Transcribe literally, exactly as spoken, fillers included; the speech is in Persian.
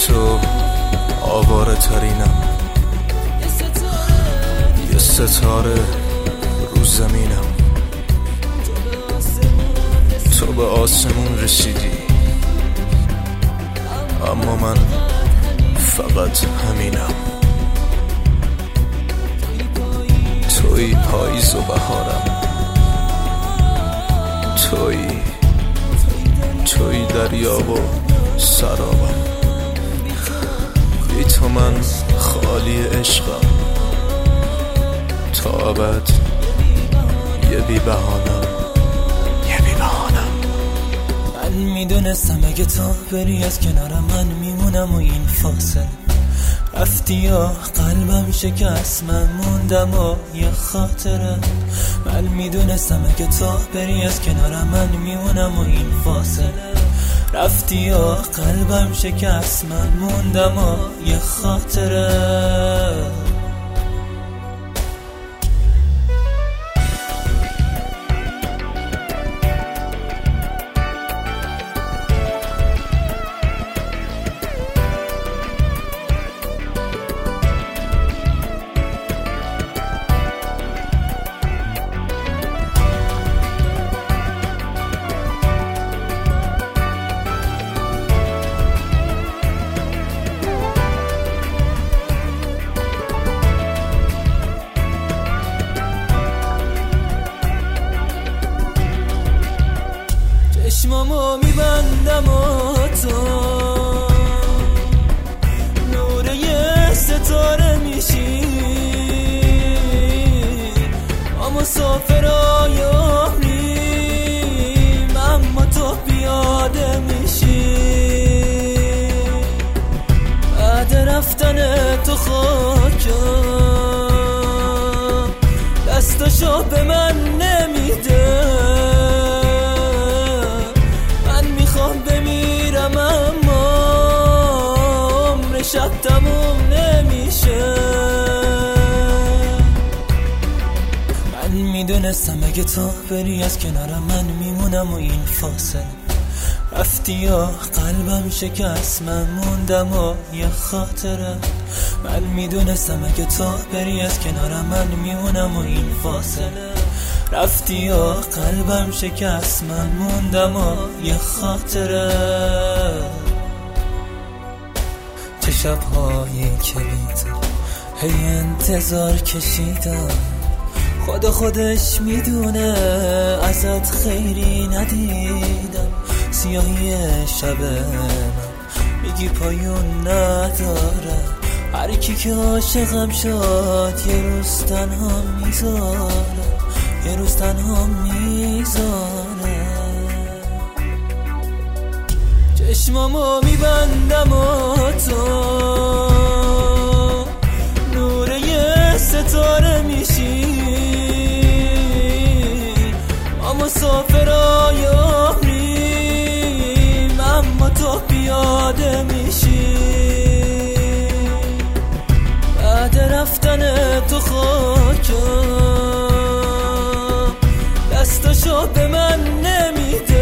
تو آواره ترینم، یه ستاره رو زمینم. تو به آسمون رسیدی اما من فقط همینم. توی پاییز و بهارم، توی توی دریا و سرابم. بی تو من خالی عشقم، تا ابد یه بی بهانم، یه بی بهانم. من میدونستم اگه تو بری از کنارم من میمونم و این فاصله رفتی یا قلبم شکست، من موندم و یه خاطره. من میدونستم اگه تو بری از کنارم من میمونم و این فاصله رفتی یا قلبم شکست، من موندم و یه خاطره. چشمامو میبندم و تو نور یه ستاره میشی، ما مسافراییم اما تو پیاده میشی. بعد رفتن تو خاکم دستاشو به من نمیده، شب تموم نمیشه. من میدونستم اگه تو بری از کنارم من میمونم و این فاصله رفتی یا قلبم شکست، من موندم و یه خاطره. من میدونستم اگه تو بری از کنارم من میمونم و این فاصله رفتی یا قلبم شکست، من موندم و یه خاطره. چه شب‌هایی که بیدم هی انتظار کشیدم، خدا خودش میدونه ازت خیری ندیدم. سیاهی شب من میگی پایون نداره، هر کی که عاشقم شد یه روز تنها میذاره، یه روز تنها میذاره. چشمامو میبندم و تو نور یه ستاره میشی، ما مسافراییم اما تو پیاده میشی. بعد رفتن تو خاکم دستاشو به من نمیده،